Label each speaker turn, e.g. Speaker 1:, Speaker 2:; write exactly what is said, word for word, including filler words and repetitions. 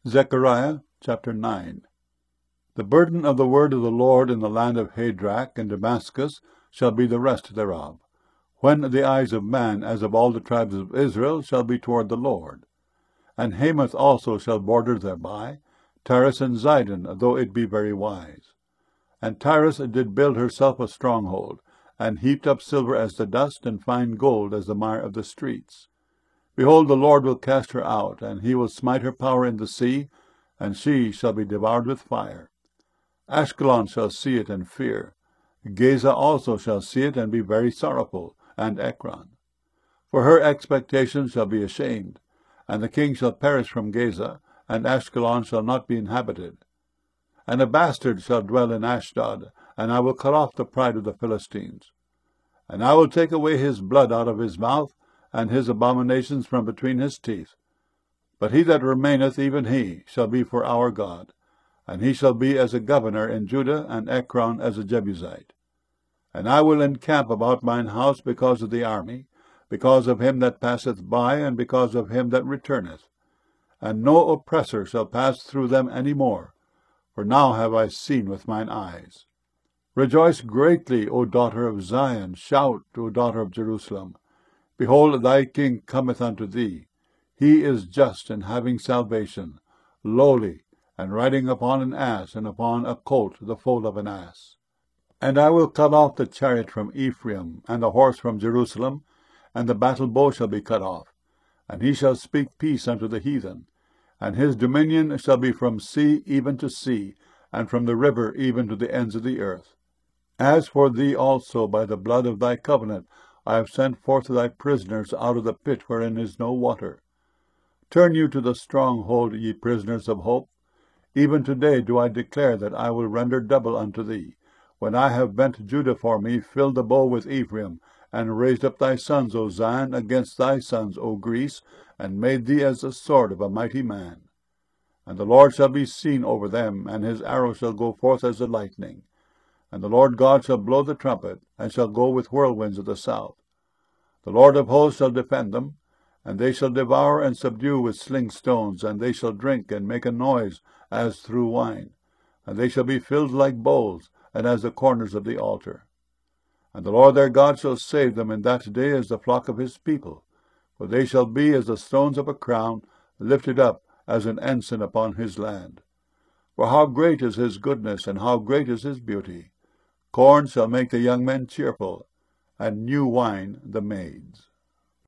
Speaker 1: Zechariah chapter nine. The burden of the word of the Lord in the land of Hadrach and Damascus shall be the rest thereof, when the eyes of man, as of all the tribes of Israel, shall be toward the Lord. And Hamath also shall border thereby, Tyrus and Zidon, though it be very wise. And Tyrus did build herself a stronghold, and heaped up silver as the dust, and fine gold as the mire of the streets. Behold, the Lord will cast her out, and he will smite her power in the sea, and she shall be devoured with fire. Ashkelon shall see it and fear. Gaza also shall see it and be very sorrowful, and Ekron. For her expectation shall be ashamed, and the king shall perish from Gaza, and Ashkelon shall not be inhabited. And a bastard shall dwell in Ashdod, and I will cut off the pride of the Philistines. And I will take away his blood out of his mouth, and his abominations from between his teeth. But he that remaineth, even he, shall be for our God, and he shall be as a governor in Judah, and Ekron as a Jebusite. And I will encamp about mine house because of the army, because of him that passeth by, and because of him that returneth. And no oppressor shall pass through them any more, for now have I seen with mine eyes. Rejoice greatly, O daughter of Zion, shout, O daughter of Jerusalem. Behold, thy king cometh unto thee. He is just and having salvation, lowly, and riding upon an ass, and upon a colt, the foal of an ass. And I will cut off the chariot from Ephraim, and the horse from Jerusalem, and the battle bow shall be cut off. And he shall speak peace unto the heathen. And his dominion shall be from sea even to sea, and from the river even to the ends of the earth. As for thee also, by the blood of thy covenant, I have sent forth thy prisoners out of the pit wherein is no water. Turn you to the stronghold, ye prisoners of hope. Even today do I declare that I will render double unto thee. When I have bent Judah for me, filled the bow with Ephraim, and raised up thy sons, O Zion, against thy sons, O Greece, and made thee as the sword of a mighty man. And the Lord shall be seen over them, and his arrow shall go forth as the lightning. And the Lord God shall blow the trumpet, and shall go with whirlwinds of the south. The Lord of hosts shall defend them, and they shall devour and subdue with sling stones, and they shall drink and make a noise as through wine. And they shall be filled like bowls, and as the corners of the altar. And the Lord their God shall save them in that day as the flock of his people, for they shall be as the stones of a crown, lifted up as an ensign upon his land. For how great is his goodness, and how great is his beauty! Corn shall make the young men cheerful, and new wine the maids.